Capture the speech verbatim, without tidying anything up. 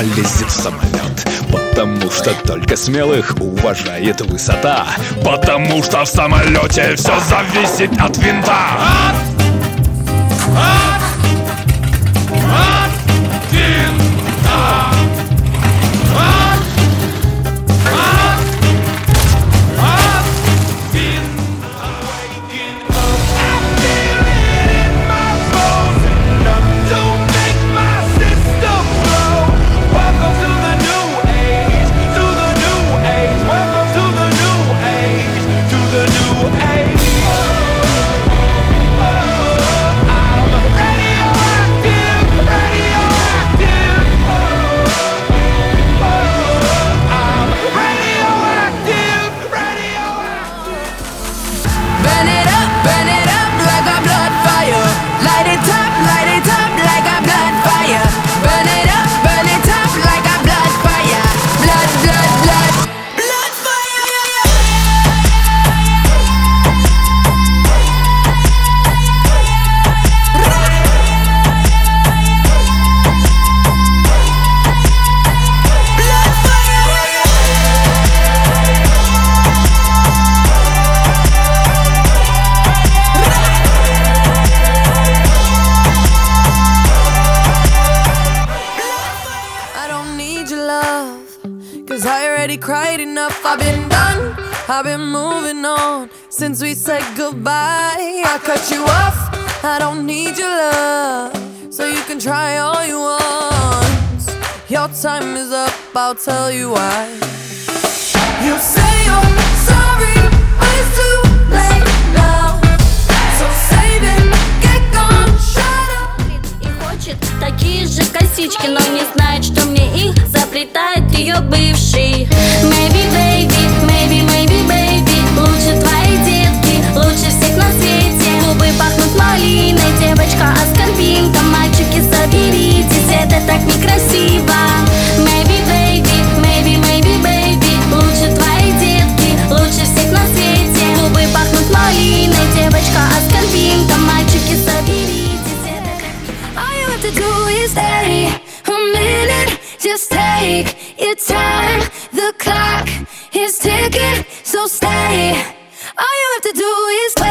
полезет в самолет. Потому что только смелых уважает высота. Потому что в самолете все зависит от винта. От, от, от винта. Cause I already cried enough, I've been done, I've been moving on. Since we said goodbye, I cut you off, I don't need your love. So you can try all you want. Your time is up, I'll tell you why. You say you're sorry, but it's too late now. So save it, get gone, shut up. И хочет такие же косички, но не знает, что мне их заплетает ее бывший. Maybe baby, maybe, maybe baby, лучше твои детки, лучше всех на свете. Губы пахнут малиной, девочка аскорбинка. Мальчики, соберитесь, это так некрасиво. Maybe baby, maybe, maybe baby, лучше твои детки, лучше всех на свете. Губы пахнут малиной, девочка аскорбинка. Мальчики, соберитесь, это так. All you have to do is stay a minute, just take your time. The clock is ticking, so stay. All you have to do is